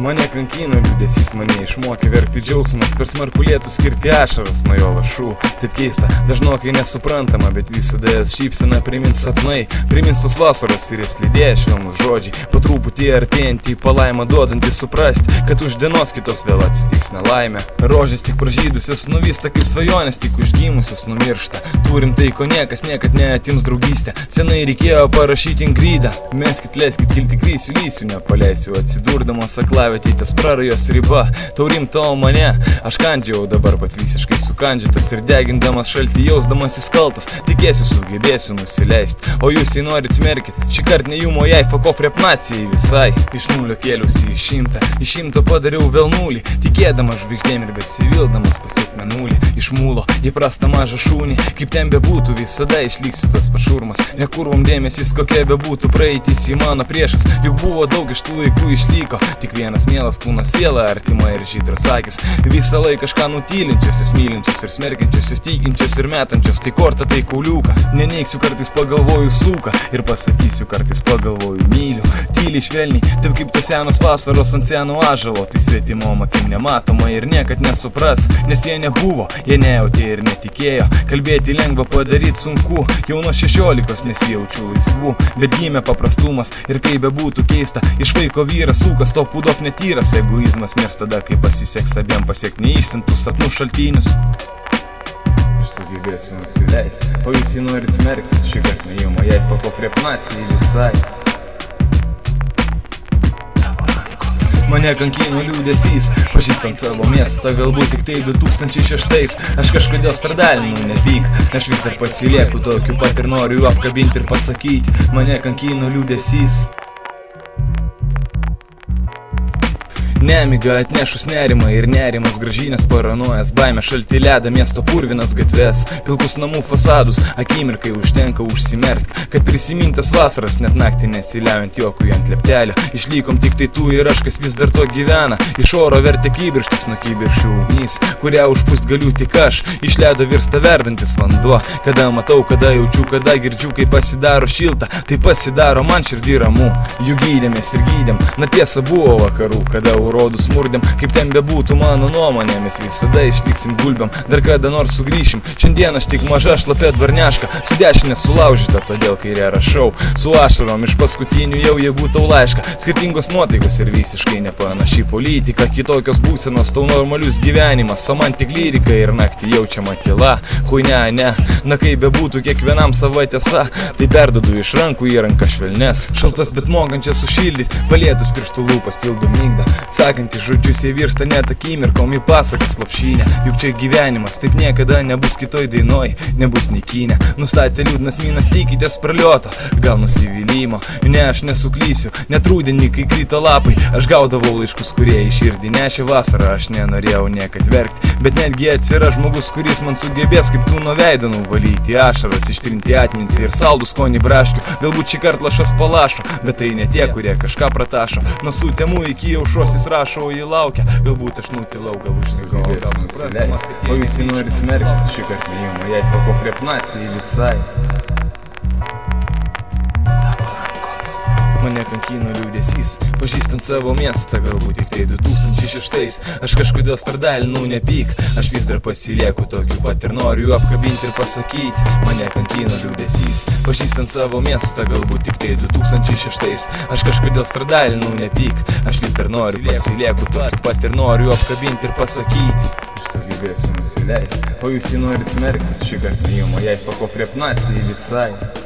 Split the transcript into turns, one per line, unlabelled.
Mane kankino liūdesys, mane išmokė verkti džiaugsmas, per smarkų lietų skirti ašaras nuo jo lašų. Taip keista, dažnokai nesuprantama, bet visada jas šypsena primins sapnai, primins tos vasaros ir jas lydėję švelnus žodžiai, po truputį artėjantį palaimą duodantį suprasti, kad už dienos kitos vėl atsitiks nelaimė. Rožės tik pražydusios nuvysta kaip svajonės, tik užgimusios numiršta. Turim tai, ko niekas niekad neatims draugystę, senai reikėjo parašyti ingridą. Meskit, leiskit kilti krysiu, lysiu, nepaleisiu, atsidurdamas aklavietėj ties prarajos riba. Tau rimta, o mane aš kandžiau dabar pats visiškai sukandžiotas ir degindamas šaltį jausdamas įskaltas, tikėsiu sugebėsiu nusileisti, o jūs jei norit smerkit, šį kart ne jų mojai, fuck off rap nacijai visai. Iš nulio kėliausi į 100, iš 100 padariau vėl nulį, tikėdamas žvaigždėm ir besivildamas pasiekt mėnulį. Iš mūlo įprastą mažą šūnį, kaip ten bebūtų, visada išliksiu tas pašurmas. Nekurvom dėmesys, kokia bebūtų praeitis į mano priešas, juk buvo daug iš tų laikų išliko, tik vienas mielas kūnas siela, artima ir žydros akis. Visą laiką kažką nutylinčiosios, mylinčios ir smerkiančiosios, tikinčios ir metančios, tai kortą, tai kauliuką. Neneiksiu, kartais pagalvoju suka ir pasakysiu, kartais pagalvoju myliu. Tyliai švelniai, taip kaip tos senos vasaros ant seno ąžuolo, tai svetimo akim nematoma ir niekad nesupras, nes jie nebuvo, jie nejautė ir netikėjo. Kalbėti lengva, padaryti sunku, jau nuo 16 nesijaučiu laisvų, bet gimė paprastumas ir kaip bebūtų keista, iš vaiko vyras sukas, to pudov netyras, egoizmas mirs tada, kai pasiseks abiem pasiekt neišsintų sapnų šaltinius. Aš sugebėsiu nusileisti, o jūs jį norit smerkti, šį kart ne jų mojai, fuck off rap nacijai visai. Mane kankino liūdesys, pažįstant savo miestą, galbūt tik tai 2006. Aš kažkodėl stradalinu, nepyk, aš vis dar pasilieku tokiu pat ir noriu apkabinti ir pasakyti, mane kankino liūdesys. Nemiga atnešus nerimą ir nerimas gražinės paranojas, baimė šalti ledą, miesto purvinas gatves, pilkus namų fasadus, akimirkai užtenka užsimerkt, kad prisimintas vasaras, net naktį nesiliaujant jokui ant leptelio. Išlykom tik tai tu ir aš, kas vis dar to gyvena, iš oro vertė kibirštis nuo kibiršių ugnys, kurią užpūst galiu tik aš, iš ledo virsta verdantis vanduo, kada matau, kada jaučiu, kada girdžiu, kai pasidaro šilta, tai pasidaro man širdį ramu. Jų gydėmės ir gydėm, na tiesa buvo vakarų, kada rodų smurdėm, kaip ten bebūtų mano nuomonė, mes visada išliksim gulbėm, dar kada nors sugrįšim. Šiandien aš tik maža šlapia dvarneška, su dešinė sulaužyta, todėl kairė rašau, su ašarom iš paskutinių jau jėgų tau laišką. Skirtingos nuotaikos ir visiškai nepanaši politika, kitokios būsenos, tau normalius gyvenimas, o man tik lyrika ir naktį jaučiama tyla. Huine, ne, na kaip bebūtų kiekvienam sava tiesa, tai perdodu iš rankų į ranką švelnes, šaltas bet mokančias sušildyt, palietus pirštų lūpas tildo mygdą. Sakantys žodžius jie virsta net akimirkom į pasakas lopšinę, juk čia gyvenimas, taip niekada nebus kitoj dainoj, nebus nei kine. Nustatė liūdnas minas, tikitės pralioto, gal nusivylymo, ne aš nesuklysiu, net rudenį, kai krito lapai, aš gaudavau laiškus, kurie į širdį nešė vasarą, aš nenorėjau niekad verkti, bet netgi atsira žmogus, kuris man sugebės kaip tu nuo veido nuvalyti ašaras, ištrinti atmintį ir saldų skonį braškių, galbūt šį kartą lašas palašo, bet tai ne tie, kurie kažką pratašo, nuo sutemų iki aušros rašo, jį laukia, galbūt aš nutilau, gal užsigau, gal suprasdamas, kad o jūs jį norit smerkti, šį kartą ne jų mojai, fuck off rap nacijai visai. Mane kankino liūdesys, pažįstant savo miestą, galbūt tik tai 2006. Aš kažkodėl stradalinu, nepyk, aš vis dar pasilieku tokiu pat ir noriu apkabinti ir pasakyti, mane kankino liūdesys, pažįstant savo miestą, galbūt tik tai 2006. Aš kažkodėl stradalinu, nepyk, aš vis dar noriu pasilieku tokiu pat ir noriu apkabinti ir pasakyti. Aš sugebėsiu nusileisti, o jūs jį norit smerkti, šį kartą ne jų mojai, fuck off rap nacijai visai.